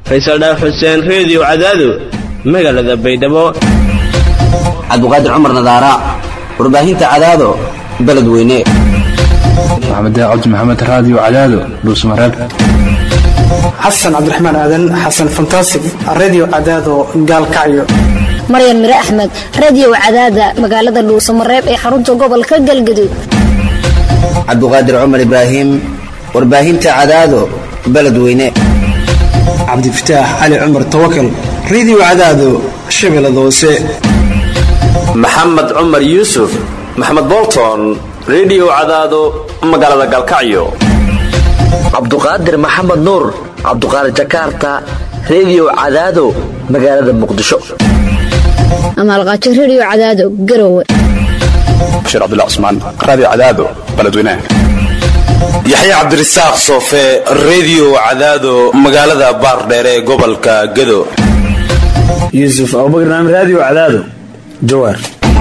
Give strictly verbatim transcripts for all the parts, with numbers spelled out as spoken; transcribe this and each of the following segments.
Faysal Dhaaf Xuseen Radio Cadaado magaalada Baydhabo. Cabduqaadir Cumar Nadaara warbaahinta Cadaado beledweyne. Maxamed Cabdi Maxamed Radio Cadaado Dhuusmareeb. Xasan Cabdiraxmaan Aadan Xasan Fantastic Radio Cadaado Gaalkacyo. Maryam Mire Ahmed Radio Cadaada magaalada Dhuusmareeb ee xarunta gobolka Galgaduud. Cabduqaadir Cumar Ibraahim warbaahinta Cadaado beledweyne. Cabdi Fataax Ali Cumar Tawakkal Radio Cadaado Shabeellada Hoose. Maxamed Cumar Yuusuf Maxamed Bolton Radio Cadaado magaalada Galkacyo. Cabduqaadir Maxamed Nuur Cabduqaadir Jakarta Radio Cadaado magaalada Muqdisho. Amal Qaadir Radio Cadaado Garowe. Sheekh Abdullah Usman Radio Cadaado beledweyne. Yaxya Cabdirasaaq Soofe Radio Cadaado magaalada Baardheer ee gobolka Gado. Yusuf Abubakar Radio Cadaado Jowhar.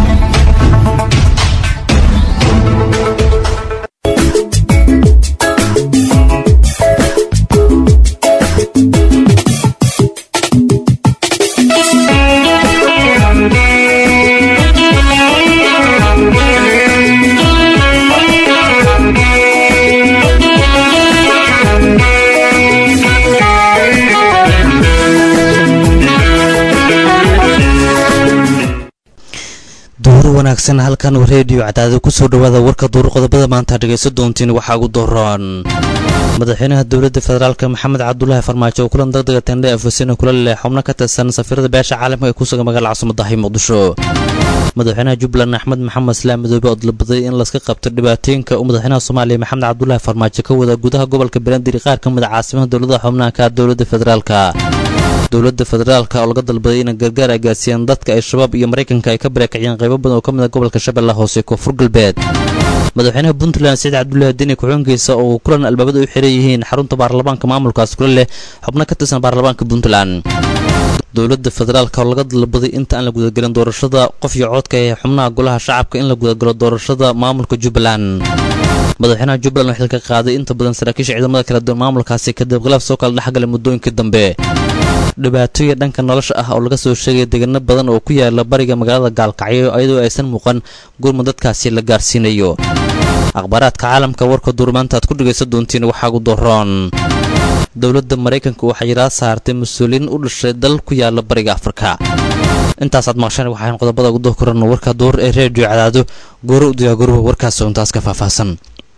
wanaagsan halkan radio Cadaado ku soo dhawaada warka duur qodobada maanta dhageyso doontiin waxa ugu dooran madaxweynaha dawladda federaalka Maxamed Cabdullaahi Farmaajo oo kulan degdeg ah tendhe afasina kula leh xubno ka tirsan safiirada beesha caalamka ee ku sugan magaalada caasimadda Muqdisho. madaxweynaha Jubbaland Axmed Maxamed Islaam Madoobe oo dalbaday in la iska qabto dhibaatooyinka uu madaxweynaha Soomaaliya Maxamed Cabdullaahi Farmaajo ka wada gudaha gobolka Banaadir qaar ka mid ah caasimadda dawladda xubnaha ka dawladda federaalka. dawladda federaalka oo laga dalbaday in gargaar ay gaarsiiyaan dadka ay shabaab iyo Mareykanka ay ka barakaciyeen qaybo badan oo ka mid ah gobolka Shabeellaha Hoose Koonfur Galbeed. madaxweynaha Puntland Said Cabdullaahi Dini ku-xigeenkiisa oo kulan albaabada u xiran yihiin xarunta baarlamaanka maamulkaas kula leh xubno ka tirsan baarlamaanka Puntland. dawladda federaalka oo laga dalbaday inta aan la guda galin doorashada qof iyo codka ee xubnaha golaha shacabka in la guda galo doorashada maamulka Jubbaland. madaxweynaha Jubbaland wuxuu ka qaaday inta badan saraakiisha ciidamada kala duwan maamulkaasi kadib khilaaf soo kala dhaxgalay muddooyinkii dambe. dhibaatooyin dhanka nolosha ah oo laga soo sheegay deegaano badan oo ku yaala bariga magaalada Gaalkacyo iyadoo aysan muuqan gurmad dadkaasi la gaarsiinayo. akhbaaraadka caalamka warka duurmaanta aad ku dhageysan doontiin waxa ugu dooran dawladda Mareykanka waxay yiraahdaa saartay mas'uuliin u dhashay dal ku yaala bariga Afrika. intaas aad maqashaan waxaan qodobada ugu dooran warka duur ee radio Cadaado gooro u diyaar garoow warkaas oo intaas ka faahfaahsan.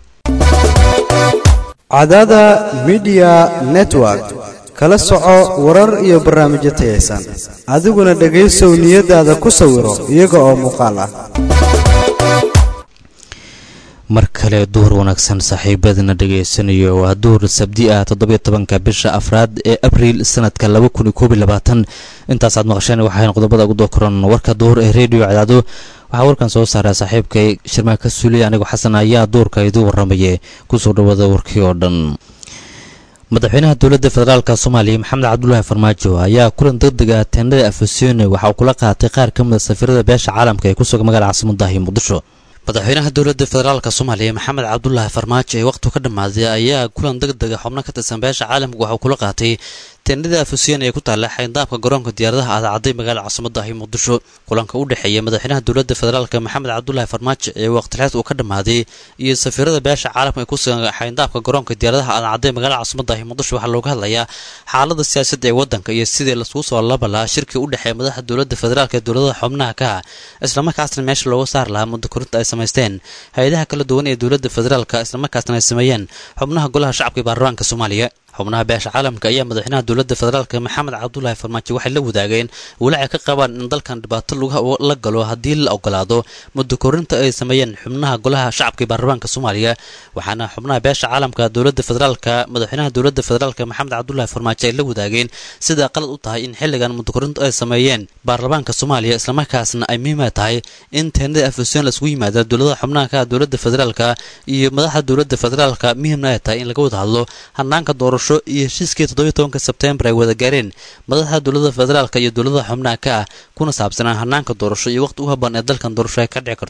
Cadaada Media Network kala soco warar iyo barnaamijyo tayeysan adiguna dhageysow niyadaada ku sawiro iyaga oo muuqaal ah. mar kale duur wanaagsan saaxiibadana dhageysanayo waa duur sabti ah toddoba iyo tobanka bisha afraad ee Abriil sanadka laba kun iyo koob iyo labaatan. intaas aad maqasheen waxaan qodobada ugu dooran warka duur ee radio Cadaado. waxa warkan soo saaray saaxiibkay Shirmaaka Suuli anigu Xasan ayaa duurka idin waramayay ku soo dhawaada warkii oo dhan. madaxweynaha dawladda federaalka Soomaaliya Maxamed Cabdullaahi Farmaajo ayaa kulan degdeg ah tendhe afasina waxa uu kula qaatay qaar ka mid ah safiirada beesha caalamka ee ku sugan magaalada caasimadda Muqdisho. madaxweynaha dawladda federaalka Soomaaliya Maxamed Cabdullaahi Farmaajo ee waqti ka dhamaaday ayaa kulan degdeg ah xubno ka tirsan beesha caalamka waxa uu kula qaatay tendhada afasina ee ku taala xeyndaabka garoonka diyaaradaha aadacday magaalada caasimadda Muqdisho. kulanka u dhaxeeya madaxweynaha dawladda federaalka Maxamed Cabdullaahi Farmaajo ee waqtigaas uu ka dhamaaday iyo safiirada beesha caalamka ee ku sugan xeyndaabka garoonka diyaaradaha aadacday magaalada caasimadda Muqdisho waxa looga hadlayaa xaaladda siyaasadda ee wadanka iyo sidii la isku soo labalaa shirkii u dhaxeeya madaxda dawladda federaalka ee dawladaha xubnaha ka isla markaasna meesha looga saar lahaa muddo korinta ay sameysteen hay'adaha kala duwan ee dawladda federaalka isla markaasna ay sameeyeen xubnaha golaha shacabka ee baarlamaanka Soomaaliya. xubnaha beesha caalamka ayaa madaxweynaha dawladda federaalka Maxamed Cabdullaahi Farmaajo waxay la wadaageen walaac ka qabaan in dalkan dhibaato la galo haddii la ogolaado muddo korinta ay sameeyeen xubnaha golaha shacabka ee baarlamaanka Soomaaliya. waxaana xubnaha beesha caalamka dawladda federaalka madaxweynaha dawladda federaalka Maxamed Cabdullaahi Farmaajo ay la wadaageen sida qalad u tahay in xilligan muddo korinta ay sameeyeen baarlamaanka Soomaaliya isla markaasna ay muhiim tahay in tendhe afasina la isku yimaado dawladaha xubnaha ka dawladda federaalka iyo madaxda dawladda federaalka muhiimna ay tahay in laga wada hadlo hanaanka doorasho iyo heshiiskii toddoba iyo tobanka Sebtembar ay wada gaareen madaxda dawladda federaalka iyo dawladaha xubnaha ka kuna saabsanaa hanaanka doorasho iyo waqti u habboon ee dalkan doorasho ay ka dhici karto.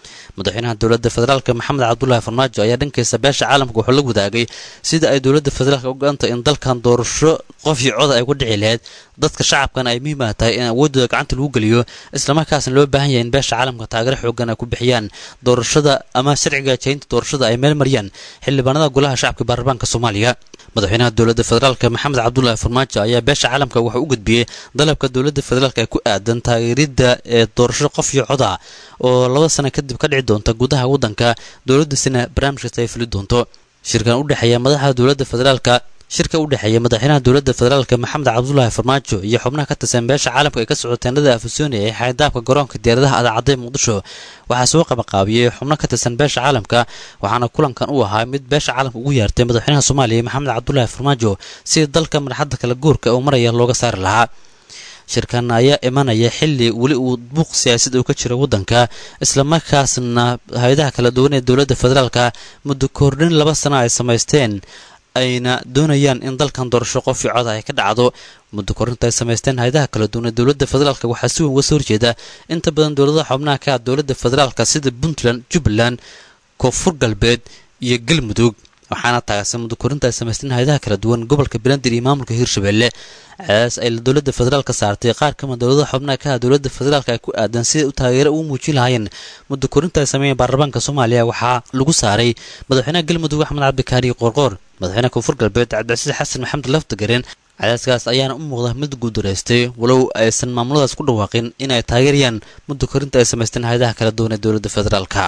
madaxweynaha dowladda federaalk maxamed cabdulaahi farmaajo ayaa dhankiisa beesha caalamka wuxuu la wadaagay sida ay dowladda federaalk u go'antay in dalkan doorasho qof iyo cod ay ku dhici lahayd dadka shacabkana ay muhiim tahay in awoodooda gacanta lagu geliyo islamarkaasna loo baahan yahay in beesha caalamka taageero xoogan ay ku bixiyaan doorashada ama sharciga jeynta doorashada ay meel mariyaan xildhibaanada golaha shacabka baarlamaanka Soomaaliya madaxweynaha dowladda federaalk maxamed cabdulaahi farmaajo ayaa beesha caalamka wuxuu u gudbiyay dalabka dowladda federaalk ee ku aadan taageerida ee doorasho qof iyo cod ah oo laba sano kadib ka dhici doonta gudaha wadanka dowladda sina barnaamijka ay fuli doonto shirkan u dhaxeeya madaxda dowladda federaalk shirka u dhaxeeya madaxweynaha dowladda federaalk maxamed cabdulaahi farmaajo iyo xubnaha ka tirsan beesha caalamka ee ka socoteenada afsooni ee xaydaabka garoonka diyaaradaha adaacada Muqdisho waxaa soo qabaqaabiyay xubno ka tirsan beesha caalamka waxaana kulankan u ahaa mid beesha caalamka ugu yeertay madaxweynaha Soomaaliya maxamed cabdulaahi farmaajo si dalka marxadda kala guurka oo maraya looga saari lahaa shirkan ayaa imanaya xilli wali uu buuq siyaasad uu ka jiro wadanka isla markaasna hay'adaha kala duwan ee dowladda federaalka muddo kordhin laba sano ay sameysteen ayna doonayaan in dalkan doorasho qof iyo cod ay ka dhacdo muddo kordhinta ay sameysteen hay'adaha kala duwan ee dowladda federaalka waxaa si weyn uga soo horjeeda inta badan dowladaha xubnaha ka ah dowladda federaalka sida Puntland, Jubbaland, Koonfur Galbeed iyo Galmudug waxaana taagsan muddo kordhinta ay sameysteen hay'adaha kala duwan gobolka Banaadir iyo maamulka Hirshabelle aas ay dowladda federaalka saartay qaar ka mid dowladaha xubnaha ka ah dowladda federaalka ay ku aadan si uu taageero u muujin lahaayeen muddo kordhinta ay sameeyeen baarlamaanka Soomaaliya waxaa lagu saaray madaxweynaha Galmudug Axmed Cabdikaari Qoorqoor madaxweynaha Koonfur Galbeed Cabdicasiis Xasan Maxamed Laftagareen cadaadkaas ayaana u muuqda mid guudareystay walow aysan maamuladaas ku dhawaaqin in ay taageerayaan muddo kordhinta ay sameysteen hay'adaha kala duwan ee dowladda federaalka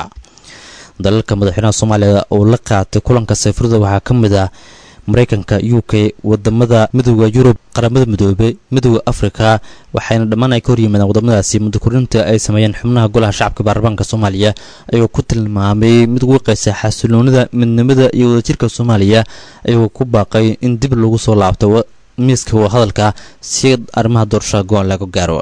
dalalka madaxweynaha Soomaaliya oo la qaatay kulanka safarada waxaa ka mid ah Mareykanka U K wadamada midowga Yurub qaramada midoobay midowga Afrika waxayna dhamaan ay ka hor yimaadeen wadamadaasi muddo kordhinta ay sameeyeen xubnaha golaha shacabka baarlamaanka Soomaaliya ayuu ku tilmaamay mid ugu qeysay xasiloonida midnimada iyo wadajirka Soomaaliya ayuu ku baaqay in dib lagu soo laabto miiska hadalka si arrimaha doorashada go'aan laga gaaro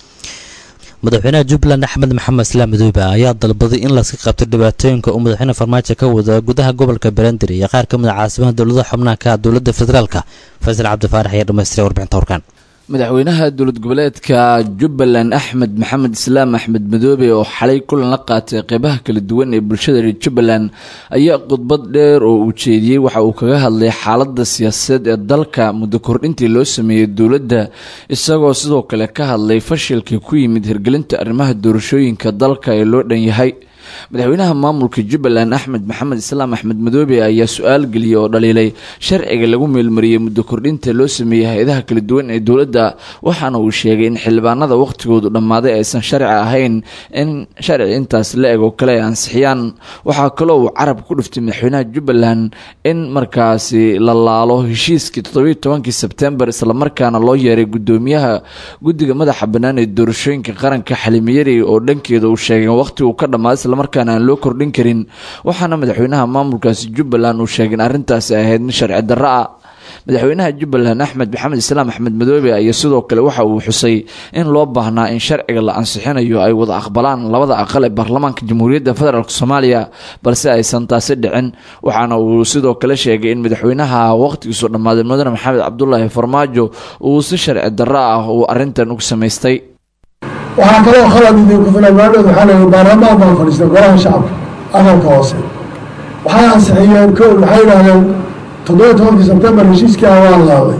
madaxweynaha Jubbaland Axmed Maxamed Islaam Madoobe ayaa dalbaday in la iska qabto dhibaatooyinka uu madaxweynaha Farmaajo ka wada gudaha gobolka Banaadir iyo qaar ka mid ah caasimaha dowladaha xubnaha ka ah dowladda federaalka Faisal Cabdi Faarax ayaa dhamaystiray warbixinta warkan madaxweynaha dowlad goboleedka Jubbaland Axmed Maxamed Islaam Axmed Madoobe oo xalay kulan la qaatay qaybaha kala duwan ee bulshada reer Jubbaland ayaa khudbad dheer oo uu jeediyay waxa uu kaga hadlay xaaladda siyaasadeed ee dalka muddo kordhintii loo sameeyay dowladda isagoo sidoo kale ka hadlay fashilkii ku yimid hirgelinta arrimaha doorashooyinka dalka ee loo dhan yahay madaxweynaha maamulka Jubbaland Axmed Maxamed Islaam Axmed Madoobe ayaa su'aal geliyay oo dhaliilay sharciga lagu meelmariyay muddo kordhinta loo sameeyay hay'adaha kala duwan ee dowladda waxaana uu sheegay in xildhibaanada waqtigoodu dhamaaday aysan sharci ahayn in sharci intaas la ego kale ansixiyaan waxa kale oo carab ku dhuftay madaxweynaha Jubbaland in markaasi la laalo heshiiskii toddoba iyo tobankii Sebtembar isla markaana loo yeeray gudoomiyaha guddiga madaxa bannaan ee doorashooyinka qaranka Xalimiyari oo dhankeeda uu sheegay waqtigu ka dhamaaday markaan aan loo kordhin karin waxaana madaxweynaha maamulkaasi Jubbaland uu sheegay in arrintaasi ahayd mid sharci darro ah madaxweynaha Jubbaland Axmed Maxamed Islaam Axmed Madoobe ayaa sidoo kale waxa uu xusay in loo baahnaa in sharciga la ansixinayo ay wada aqbalaan labada aqal ee baarlamaanka Jamhuuriyadda Federaalka Soomaaliya balse aysan taasi dhicin waxaana uu sidoo kale sheegay in madaxweynaha waqtigiisu dhamaaday mudane Maxamed Cabdulaahi Farmaajo uu si sharci darro ah uu arrintan ugu sameystay waxaa kaloo khalad idinku filan maadhood waxaa leeyahay baarlamaan baa fadhiistay golaha shacabka aqalka hoose waxay ansixiyeen kow waxay yidhaahdeen toddoba iyo tobankii sebtembar heshiiskii ah waa laabay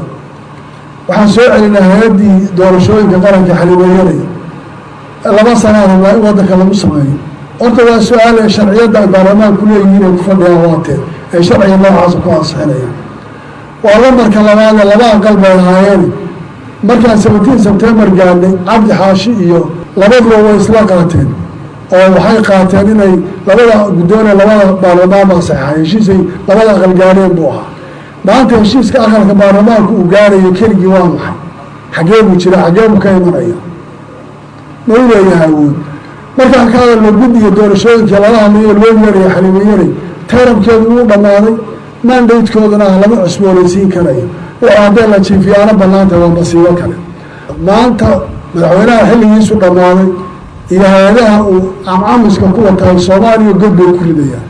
waxaan soo celinay hay-addii doorashooyinka qaranka xalimeeyadii laba sanaa rabnaa in waddanka lagu sameeyo horta waa su-aal ee sharciyadda ay baarlamaanku leeyihiin ay ku fadhiyaan waateen ee sharciga noocaasa ku ansixinayaan waa lambarka labaadee laba aqal bay ahaayeen markaan seventeen sebtembar gaadhnay cabdi xaashi iyo labaduba way isla qaateen oo waxay qaateen inay labada guddoone labada baarlamaan baa saxeexay heshiisay labada aqal gaadheen buu ahaa maanta heshiiska aqalka baarlamaanku uu gaarayo keligii waa maxay xaggee buu jira xaggee buu ka imanaya ma u leeyahay awood markaan ka hadalno guddiga doorashooyinka lala hadlayo loo yeeraya xalimeeyari tayramkeedu uu dhammaaday mandatekooduna ah lama cusboonaysiin karayo oo haddee la jiifiyaano bannaanta waa masiibo kale maanta madaxweynaha xilligiisu dhammaaday iyo hay-adaha uu camcamiska ku watahay Soomaaliya god bay ku ridayaan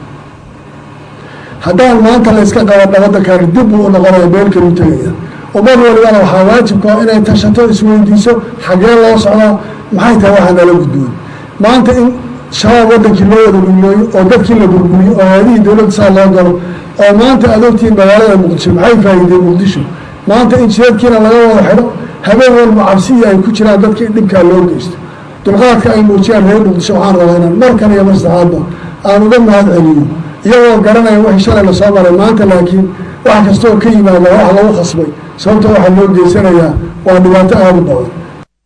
haddaan maanta la iska qaban waddankaani dib buu u noqonaya meel kalu tegaya ummad walibana waxaa waajibka inay tashato isweydiiso xaggee loo socdaa maxay tahay waxaa nala gudboon maanta in shabaab wadankii loo wada dhulmeeyo oo dadkii la burburiyo oo hayadihii dowladda saa loo galo oo maanta aad ogtihiin magaalada muqdisho maxay faa'iideen muqdisho maanta in shidadkiina laga wada xidho habeen walba cabsiya ay ku jiraan dadka in dhibkaa loo geysto dulqaadka ay muujiyaan reer muqdisho waxaan rabaa inaan mar kale iyo mar saxaadba aan uga mahad celiyo iyagoo garanaya wixii shalay lasoo maray maanta laakiin wax kasta oo ka yimaada wax lagu khasbay sababta waxaa loo geysanayaa waa dhibaato aada u badan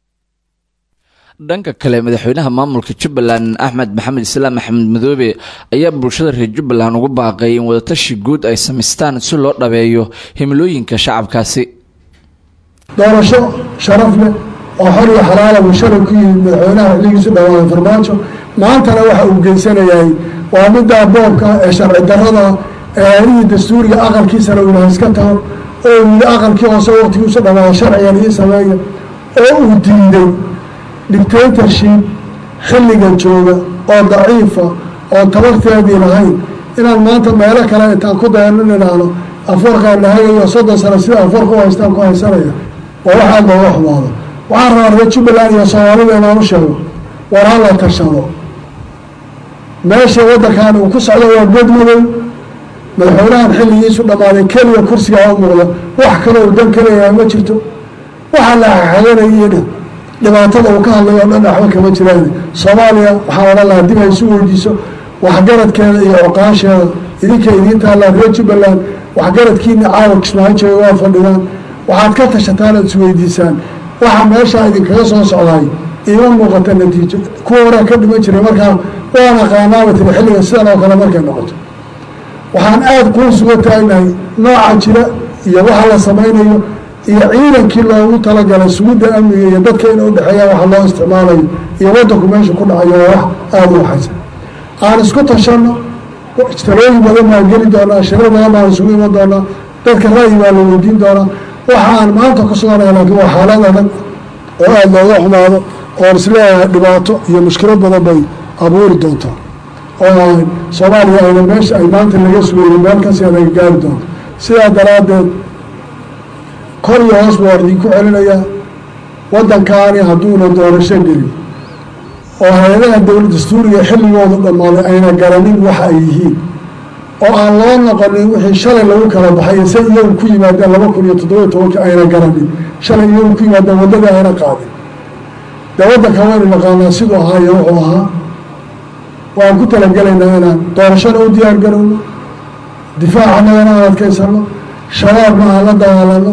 dhanka kale madaxweynaha maamulka jubbaland axmed maxamed islaam axmed madoobe ayaa bulshada reer jubbaland ugu baaqay in wadatashi guud ay samaystaan si loo dhabeeyo himilooyinka shacabkaasi doorasho sharaf leh oo xor iyo xalaala buu shalay ku yimid madaxweynaha xilligiisu dhawaaday farmaajo maantana waxa uu geysanayahay waa middaa boobka ee sharci darrada ee hayadihii dastuuriga aqalkiisana uu ilahay iska tago oo yidhi aqalkii hoose waqtigiisu dhawaaday sharcigan ii sameeya oo uu diiday dictatorship xilligan jooga oo daciifa oo tabarteedii lahayn inaan maanta meelo kale intaan ku dayano nidhaahno afarkaan lahagayo soddon sano sida afarka u haystaan ku haysanaya oo waxaa looga xumaado waxaan rabaa reer jubbaland iyo soomaalida inaan u sheego war ha la tashado meesha waddankan uu ku socdo waa godmadow madaxweynahan xilligiisu dhammaaday keliya kursigaa u muuqda wax kale uu dan kaleeyahay ma jirto waxaa la xaxaganayay dhibaatada uu ka hadlayo o dhan waxba kama jiraan soomaaliya waxaan odhan lahaa dib haysu weydiiso waxgaradkeeda iyo oqaasheeda idinka idiin taallaa reer jubbaland waxgaradkiina caawa kismaayo jooga waa fadhidaan waxaad ka tashataan oad isweydiisaan waxa meeshaa idinkaga soo socdaay iima muuqata natiijo kuwa horaa ka dhiman jiray markaa waana qaanaaba tiri xilliga sidan oo kale markay noqoto waxaan aada kuu suga taagnahay nooca jira iyo waxa la samaynayo iyo ciidankii loogu talagalay sugidda amniga iyo dadka in u dhexeeyaan waxa loo isticmaalayo iyo waddanku meesha ku dhacayo waa wax aada u waxaysan aan isku tashanno talooyin badan baan geli doonaa shirar badan baan isugu iman doonaa dadka ra'yi baa la weydiin doonaa waxa aan maanta ku suganaya laakiin waa xaalad adag oo aada looga xumaado oon isleeyahay dhibaato iyo mushkilad badan bay abuuri doontaa oo aan soomaaliya ayna meesha ay maanta laga sugayay meel kasi anaga gaari doonto sidaa daraaddeed kor iyo hoos baa idinku celinayaa waddankaani hadduuna doorasho gelin oo hay-adaha dowlad dastuuriga xilligooda dhammaaday ayna garanin waxa ay yihiin oo aan loo noqonin wixii shalay lagu kala baxay se iyagu ku yimaadeen laba kun iyo toddobiyo tobankii ayna garanin shalay iyagu ku yimaadeen waddadii ayna qaadin dee waddanka waynu naqaanaa siduu ahaa iyo wuxuu ahaa waan ku talagelaynaa inaan doorashona u diyaar garowno difaacannagana aan adkaysano shabaabna aan la dagaalano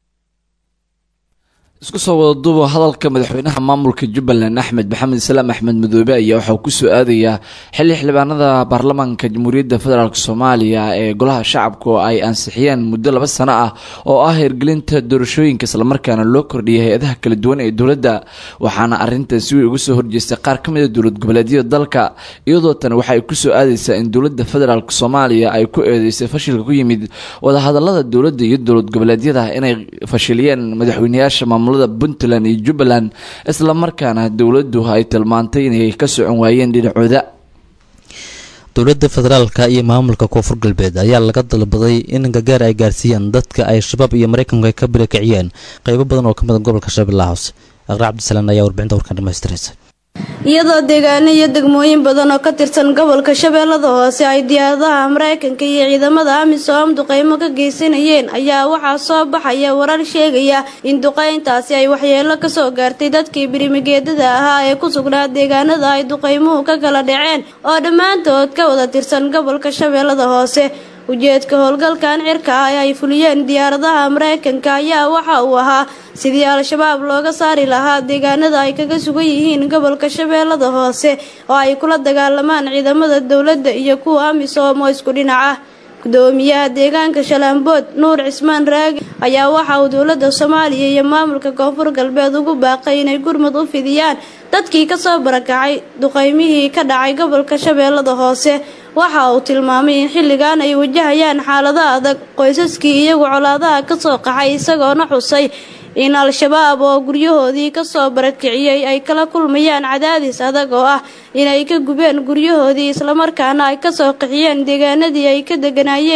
isku soo wada duubo hadalka madaxweynaha maamulka jubbaland axmed maxamed islaam axmed madoobe ayaa waxaa ku soo aadayaa xilli xildhibaanada baarlamaanka jamhuuriyadda federaalk soomaaliya ee golaha shacabka oo ay ansixiyeen muddo laba sano ah oo ah hirgelinta doorashooyinka islamarkaana loo kordhiyay hay-adaha kala duwan ee dowladda waxaana arrintan si wey uga soo horjeestay qaar ka mid a dowlad goboleedyada dalka iyadoo tan waxa ay kusoo aadaysaa in dowladda federaalk soomaaliya ay ku eedeysay fashilka ku yimid wadahadalada dowladda iyo dowlad goboleedyada inay fashiliyeen madaxweynayaasha maamul puntland iyo jubbaland isla markaana dowladdu ay tilmaantay inay ka socon waayeen dhinacooda dowladda federaalka iyo maamulka koonfur galbeed ayaa laga dalbaday in gargaar ay gaarsiiyaan dadka ay shabaab iyo maraykanku ay ka birakiciyeen qeybo badan oo ka mid a gobolka shabeellaha hoose aqra cabdisalaan ayaa warbixinta warkan dhamaystiraysa iyadoo deegaano iyo degmooyin badan oo ka tirsan gobolka shabeellada hoose ay diyaaradaha maraykanka iyo ciidamada amisom duqeymo ka geysanayeen ayaa waxaa soo baxaya warar sheegaya in duqeyntaasi ay waxyeelo kasoo gaartay dadkii birimigeedada ahaa ee ku sugnaa deegaanada ay duqeymuhu ka kala dhaceen oo dhammaantood ka wada tirsan gobolka shabeellada hoose ujeedka howlgalkan cirka ah ee ay fuliyeen diyaaradaha maraykanka ayaa waxa uu ahaa sidii al-shabaab looga saari lahaa deegaanada ay kaga sugan yihiin gobolka shabeellada hoose oo ay kula dagaalamaan ciidamada dowladda iyo kuwa amisom oo isku dhinac ah gudoomiyaha deegaanka shalaambood nuur cismaan raagi ayaa waxa uu dowladda soomaaliya iyo maamulka koonfur galbeed ugu baaqay inay gurmud u fidiyaan dadkii kasoo barakacay duqeymihii ka dhacay gobolka shabeellada hoose waxa uu tilmaamay in xilligan ay wajahayaan xaalado adag qoysaskii iyagu colaadaha kasoo qaxay isagoona xusay in al-shabaab oo guryahoodii kasoo barakiciyey ay kala kulmayaan cadaadis adag oo ah inay ka gubeen guryahoodii islamarkaana ay kasoo qixiyeen deegaanadii ay ka deganaayeen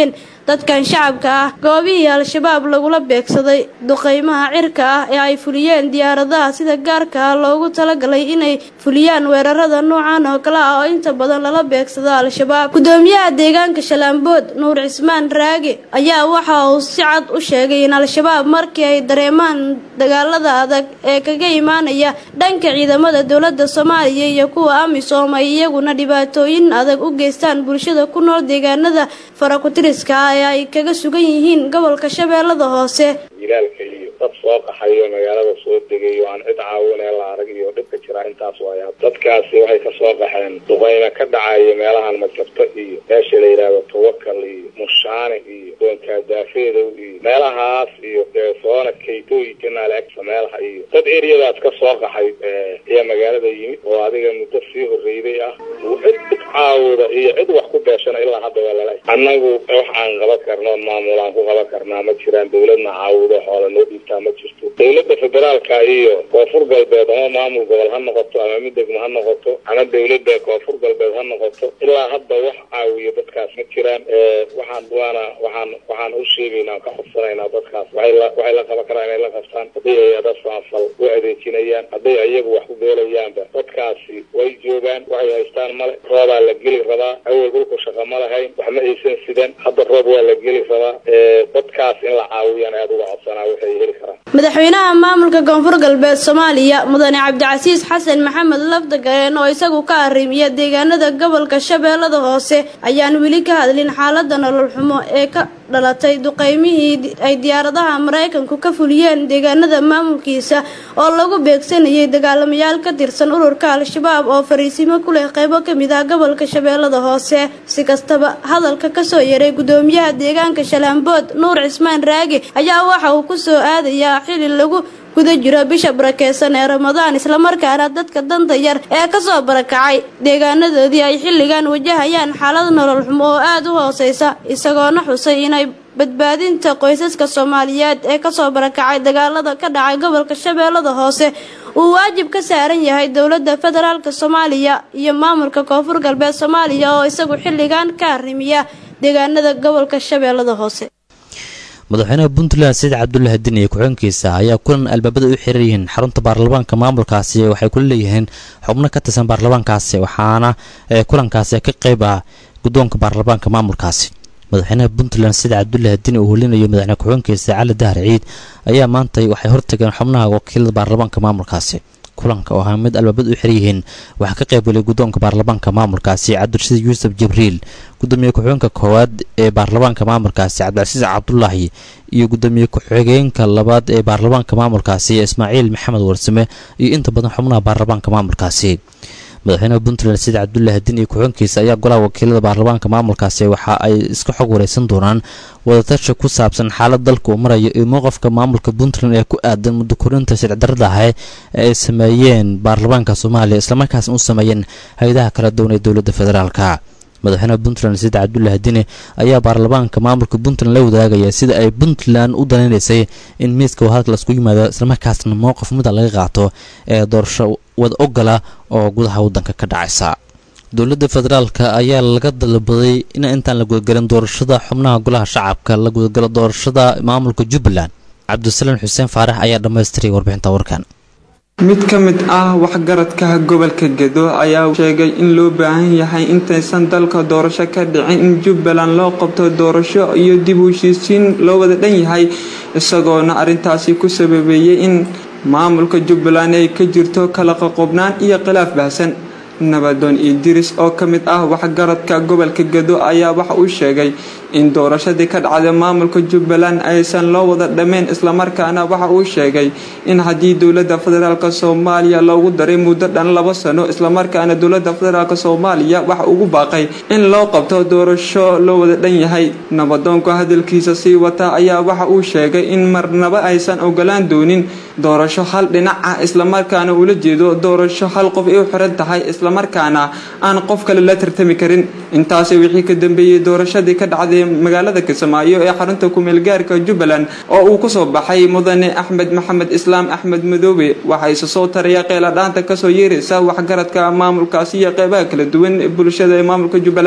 dadkan shacabka ah goobihii al-shabaab lagula beegsaday duqeymaha cirka ah ee ay fuliyeen diyaaradaha sida gaarka ah loogu talagalay inay fuliyaan weerarada noocan oo kale ah oo inta badan lala beegsado al-shabaab gudoomiyaha deegaanka Shalaambood Nuur Cismaan Raage ayaa waxa uu si cad u sheegay in al-shabaab markii ay dareemaan dagaalada adag ee kaga imaanaya dhanka ciidamada dowladda Soomaaliya iyo kuwa AMISOM ay iyaguna dhibaatooyin adag u geystaan bulshada ku nool deegaanada farakutiriska ah ee ay kaga sugan yihiin gobolka Shabeellada Hoose ilaalka iyo dad soo qaxayo magaalada soo degayo aan cid caawinay la arag iyo dhibka jira intaas waaya dadkaasi waxay ka soo qaxeen duqeyna ka dhacay meelahan Madkabta iyo meesha la yiraahdo Tawakkal iyo Mushaane iyo doonka daafeedo iyo meelahaas iyo soona kaytooy kanaal meelaha iyo dad eriyadaas ka soo qaxay ee magaalada yimid oo adiga muddo sii horeeyay ah cid caawida iyo cid wax ku beeshana ilaa hadda waa la anagu wax aan qaban karno maamulaan ku qaban karnaa ma jiraan dawladna caawida xoolo noo dhiibtaa ma jirto dawladda federaalka iyo koonfur galbeed oo maamul gobol ha noqoto ama mid degmo ha noqoto ama dawladda koonfur galbeed ha noqoto ilaa hadda wax caawiyo dadkaas ma jiraan ee waxaan waana waxaan waxaan u sheegaynaa ka xusanaynaa dadkaas waxay la waxay la qaban karaan inay la qabtaan haddii ay dad faafal u adeejinayaan haddii ayagu wax ku beelayaanba dadkaasi way joogaan waxay haystaan male roobaa la geli rabaa awal dhulku shaqo ma lahayn wax ma aysan sidan hadda roob waa la geli rabaa ee dadkaas in la caawiyaan aad uga codsanaa waxay heli karaan madaxweynaha maamulka koonfur galbeed Soomaaliya mudane Cabdicasiis Xasan Maxamed Lafdageen oo isagu ka arrimiya deegaanada gobolka Shabeellada Hoose ayaan wili ka hadlin xaaladda nolol xumo ee ka dhalatay duqeymihii ay diyaaradaha Mareykanku ka fuliyeen deegaanada maamulkiisa oo lagu beegsanayay dagaalamayaal ka tirsan ururka al-shabaab oo fariisimo ku leh qaybo kamid ah gobolka Shabeellada Hoose si kastaba hadalka ka soo yaray gudoomiyaha deegaanka Shalaambood Nuur Cismaan Raage ayaa waxa uu ku soo aadayaa xilli lagu guda jiro bisha barakeysan ee Ramadaan isla markaana dadka danta yar ee ka soo barakacay deegaanadoodii ay xilligan wajahayaan xaalad nolol xumo oo aad u hooseysa isagoona xusay inay badbaadinta qoysaska Soomaaliyeed ee ka soo barakacay dagaalada ka dhacay gobolka Shabeellada Hoose uu waajib ka saaran yahay dowladda federaalka Soomaaliya iyo maamulka koonfur galbeed Soomaaliya oo isagu xilligan ka arrimiya deegaanada gobolka Shabeellada Hoose madaxweynaha Puntland Said Cabdullaahi Diin iyo ku-xigeenkiisa ayaa kulan albaabada u xiran yihiin xarunta baarlamaanka maamulkaasi waxay ku leeyihiin xubno ka tirsan baarlamaankaasi waxaana kulankaasi ka qayb ah gudoonka baarlamaanka maamulkaasi madaxweynaha Puntland Said Cabdullaahi Diin oo hulinayo madaxweynaha ku-xigeenkiisa Cali Dahar Ciid ayaa maanta waxay hortageen xubnaha wakiilada baarlamaanka maamulkaasi kulanka oo ah mid albaabada u xiran yihiin waxa ka qayb galay gudoonka baarlamaanka maamulkaasi Cabdirashiid Yuusuf Jibriil gudoomiye ku-xigeenka koowaad ee baarlamaanka maamulkaasi Cabdirashiid Cabdullaahi iyo gudoomiye ku-xigeenka labaad ee baarlamaanka maamulkaasi Ismaaciil Maxamed Warsame iyo inta badan xubnaha baarlamaanka maamulkaasi madaxweynaha Puntland Said Cabdullaahi Diin iyo ku-xigeenkiisa ayaa golaha wakiilada baarlamaanka maamulkaasi waxa ay iska xog wareysan doonaan wadatashi ku saabsan xaalad dalka uu marayo iyo mowqifka maamulka Puntland ee ku aadan muddo korinta sharci darrada ah ee ay sameeyeen baarlamaanka Soomaaliya isla markaasna u sameeyeen hay'adaha kala duwan ee dowladda federaalka madaxweynaha Puntland Said Cabdullaahi Diin ayaa baarlamaanka maamulka Puntland la wadaagaya sida ay Puntland u danaynaysay in miiska hadalka la isku yimaado isla markaasna mowqif mid laga qaato ee doorasho wada ogola oo gudaha wadanka ka dhacaysa dowladda federaalka ayaa laga dalbaday in intaan la gudagalin doorashada xubnaha golaha shacabka la gudagalo doorashada maamulka Jubbaland Cabdisalaam Xuseen Faarax ayaa dhameystiray warbixinta warkan mid ka mid ah waxgaradka gobolka Gedo ayaa sheegay in loo baahan yahay intaysan dalka doorasho ka dhicin in Jubbaland loo qabto doorasho iyo dib u heshiisiin loo wada dhan yahay isagoona arintaasi ku sababeeyay in maamulka Jubbaland ay ka jirto kala qoqobnaan iyo khilaaf baahsan nabadoon Idris oo ka mid ah waxgaradka gobolka Gedo ayaa waxa uu sheegay in doorashadii ka dhacday maamulka Jubbaland aysan loo wada dhameen isla markaana waxa uu sheegay in hadii dowladda federaalka Soomaaliya loogu daray muddo dhan laba sano isla markaana dowladda federaalka Soomaaliya waxa ugu baaqay in loo qabto doorasho loo wada dhan yahay nabadoonka hadalkiisa si wata ayaa waxa uu sheegay in marnaba aysan ogolaan doonin doorasho hal dhinac ah isla markaana uu la jeedo doorasho hal qof ay u xiran tahay isla markaana aan qof kale la tartami karin intaas wixii ka dambeeyay doorashadii ka dhacday magaalada Kismaayo ee xarunta ku meel gaarka Jubbaland oo uu ku soo baxay mudane Axmed Maxamed Islaam Axmed Madoobe waxa ay soo taraya qeyla dhaanta ka soo yeeraysa waxgaradka maamulkaasi iyo qaybaha kala duwan ee bulshada ee maamulka Jubbaland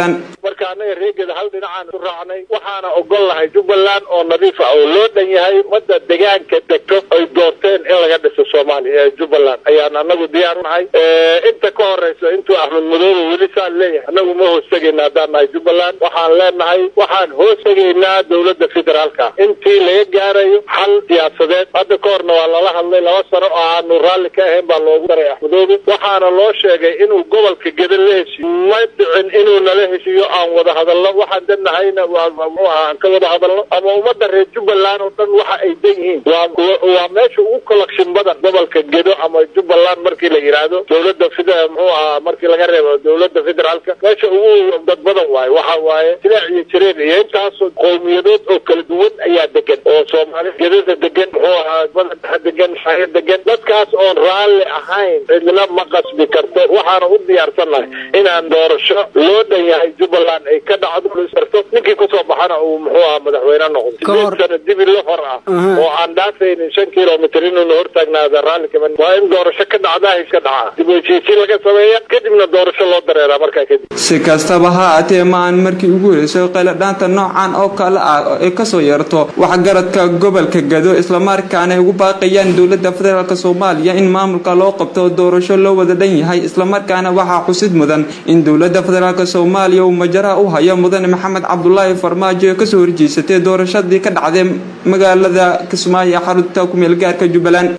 marka annaga reegada hal dhinacaan isu raacnay waxaana ogol lahay jubbaland oo nadiif ah oo loo dhan yahay ummadda deegaanka degto ay doorteen in laga dhiso soomaaliya ee jubbaland ayaan annagu diyaar u nahay inta ka horeysa intuu axmed madoobe weli saan leeyahay annagu ma hoos tegaynaa haddaan nahay jubbaland waxaan leenahay waxaan hoos tegaynaa dowladda federaalka intii laga gaarayo xal siyaasadeed hadda ka horna waa lala hadlay laba sano oo aanu raalli ka ahayn baa loogu daray axmedoobe waxaana loo sheegay inuu gobolka geda la heshiyo ma dhicin inuu nala heshiyo aan wada hadalno waxaan danahayna aan ka wada hadalno ama ummadda reer jubbaland oo dhan waxa ay dan yihiin waa meesha ugu collection badan gobolka gedo ama jubbaland markii la yidhaahdo dowladda federal muxuu ahaa markii laga reebo dowladda federaalka meesha ugu dad badan waaye waxa waaye silaac iyo jireen iyo intaasoo qowmiyadood oo kala duwan ayaa degan oo soomaali gedada degan muxuu ahaa badaxa degan shaayo degan dadkaas oon raalli ahayn cidna ma qasbi karto waxaana u diyaarsannahay inaan doorasho loo dhan yahay jubbaland ay ka dhacdo karto ninkii kusoo baxana uu muxuu ahaa madaxweyne noqdo sideed sano dibi la hor ah oo aan dhaafaynin shan kilomitr inuuna hortaagnaada raalli kaman waa in doorasho ka dhacdaa iska dhaca dib u heshiisiin laga sameeya kadibna doorasho loo dareeraa markaa kadib si kastaba ha aatee ma aan markii ugu horeysay qayladhaanta noocan oo kale ah ay kasoo yeerto waxgaradka gobolka gado islamarkaana ay ugu baaqayaan dowladda federaalk soomaaliya in maamulka loo qabto doorasho loo wada dhan yahay islamarkaana waxaa xusid mudan in dowladda federaalk soomaaliya uu majaraha u hayo mudane maxamed cabdulaahi farmaajo ee kasoo horjeesatay doorashadii ka dhacday magaalada kismaayo ee xarunta kumeel gaarka jubbaland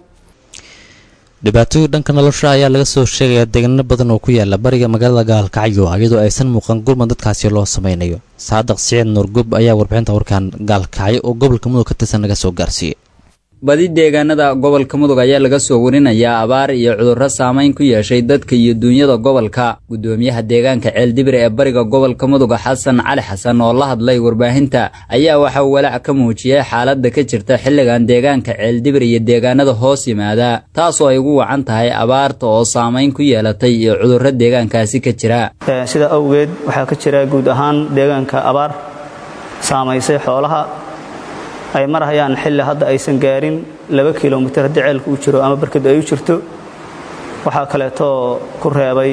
dhibaatooyin dhanka nolosha ayaa laga soo sheegayaa deegaano badan oo ku yaala bariga magaalada gaalkacyo iyadoo aysan muuqan gurmad dadkaasi loo sameynayo saadaq siciid nuurgub ayaa warbixinta warkaan gaalkacyo oo gobolka mudug ka tirsan laga soo gaarsiiyey badi deegaanada gobolka mudug ayaa laga soo warinayaa abaar iyo cudurro saameyn ku yeeshay dadka iyo duunyada gobolka gudoomiyaha deegaanka ceeldibir ee bariga gobolka mudug xasan cali xasan oo la hadlay warbaahinta ayaa waxa uu walaac ka muujiyay xaaladda ka jirta xilligan deegaanka ceeldibir iyo deegaanada hoos yimaada taasoo ay ugu wacan tahay abaarta oo saameyn ku yeelatay iyo cudurro deegaankaasi ka jira sida awgeed waxaa ka jira guud ahaan deegaanka abaar saamaysay xoolaha ay marayaan xilli hadda aysan gaarin laba kilomitir haddii ceelka u jiro ama barkadu ay u jirto waxaa kaleetoo ku reebay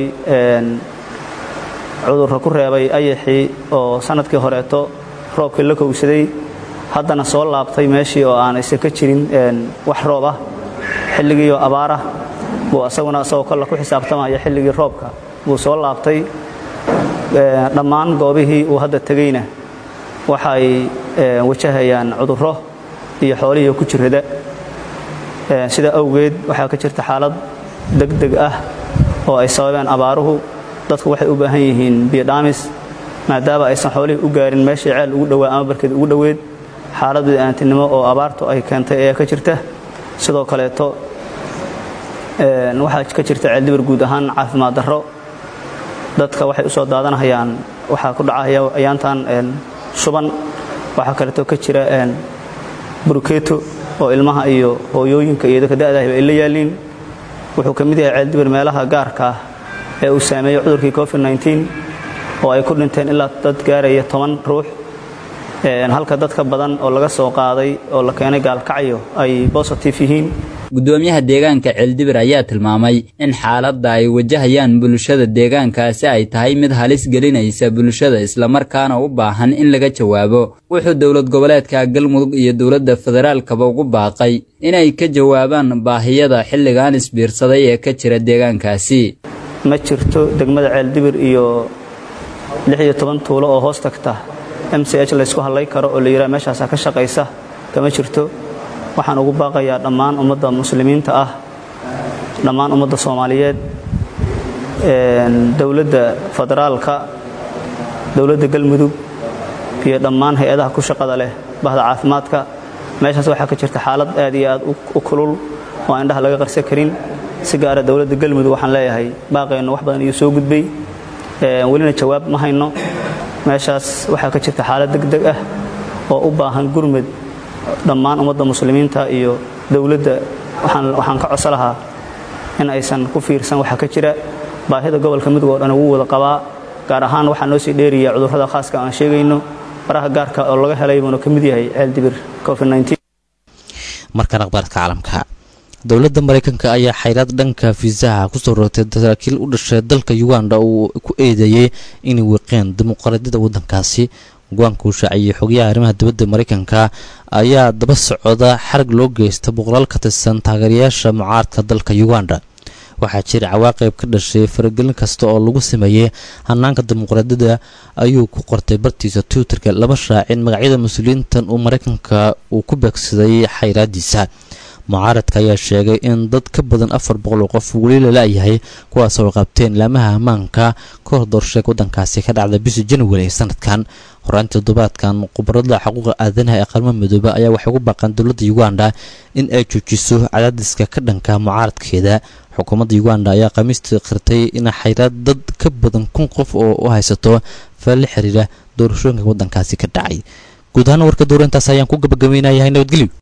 cudurro ku reebay ayaxii oo sanadkii horeeto roobkii la kowsaday haddana soo laabtay meeshii oo aan aysan ka jirin wax roob ah xilligiioo abaarah buu asaguna asagoo kolla ku xisaabtamaya xilligii roobka buu soo laabtay dhammaan goobihii uu hadda tegeyna waxay wajahayaan cudurro iyo xoolihii ku jirada sida awgeed waxaa ka jirta xaalad degdeg ah oo ay sababeen abaaruhu dadku waxay u baahan yihiin biyodhaamis maadaama aysan xoolihii u gaarin meeshii ceel ugu dhowaa ama barkeed ugu dhoweed xaalad bid'aantinimo oo abaartu ay keentay ayaa ka jirta sidoo kaleeto waxaa ka jirta ceeldibir guud ahaan caafimaad darro dadka waxay u soo daadanayaan waxaa ku dhacaya ayaantan shuban waxaa kaleeto ka jira burukeeto oo ilmaha iyo hooyooyinka iyo dadka da'daahba ay la yaaliin wuxuu ka mid yahay ceeldibir meelaha gaarka ah ee uu saameeyey cudurkii covid nneteen oo ay ku dhinteen ilaa dad gaaraya toban ruux halka dadka badan oo laga soo qaaday oo la keenay gaalkacyo ay bositive yihiin gudoomiyaha deegaanka ceeldibir ayaa tilmaamay in xaaladda ay wajahayaan bulshada deegaankaasi ay tahay mid halis gelinaysa bulshada islamarkaana u baahan in laga jawaabo wuxuu dowlad goboleedka galmudug iyo dowladda federaalkaba ugu baaqay inay ka jawaabaan baahiyada xilligan isbiirsaday ee ka jira deegaankaasi ma jirto degmada ceeldibir iyo lix iyo toban tuulo oo hoos tagta m c h laysku hadlay karo oo la yidhaha meeshaasaa ka shaqaysa kama jirto waxaan ugu baaqayaa dhammaan ummadda muslimiinta ah dhammaan ummadda soomaaliyeed dowladda federaalka dowladda galmudug iyo dhammaan hay-adaha ku shaqada leh bahda caafimaadka meeshaas waxaa ka jirta xaalad aad iyo aad u kulul oo aan indhaha laga qarsan karin si gaara dowladda galmudug waxaan leeyahay baaqayno wax badan iyo soo gudbay welina jawaab ma hayno meeshaas waxaa ka jirta xaalad degdeg ah oo u baahan gurmad dhammaan ummadda muslimiinta iyo dowladda waxaan ka codso lahaa in aysan ku fiirsan waxa ka jira baahida gobolka mudug oo dhan ugu wada qabaa gaar ahaan waxaa noo sii dheeriya cudurrada khaaska aan sheegayno baraha gaarka oo laga helay buuna ka mid yahay ceeldibir covid nneteen markan akhbaarka caalamka dowladda maraykanka ayaa xayraad dhanka fiisaha kusoo rogtay saraakiil u dhashay dalka uganda uu ku eedeeyey inay wiiqeen dimuqraadiyadda waddankaasi go-aanka uu shaaciyey xogayaha arrimaha dibadda maraykanka ayaa daba socda xarag loo geysta boqolaal ka tirsan taageerayaasha mucaaradka dalka uganda waxaa jira cawaaqib ka dhashay faragelin kasta oo lagu sameeyey hanaanka dimuqraadiyadda ayuu ku qortay bartiisa twitterka laba shaacin magacyada mas-uuliyiintan uu maraykanka uu ku beegsaday xayraadiisa mucaaradka ayaa sheegay in dad ka badan afar boqol oo qof weli la la'yahay kuwaas oo qabteen laamaha ammaanka ka hor doorsheeg waddankaasi ka dhacda bishii january ee sanadkan horaantii toddobaadkan khubarada xuquuqa aadanaha ee qaramada midoobe ayaa waxay ugu baaqaan dowladda uganda in ay joojiso cadaadiska ka dhanka mucaaradkeeda xukuumadda uganda ayaa khamiistii qirtay in xayraad dad ka badan kun qof oo u haysato fal la xiriira doorashooyinka waddankaasi ka dhacay guud ahaan warka dowrintaas ayaan ku gabagabaynayahay nabadgelyo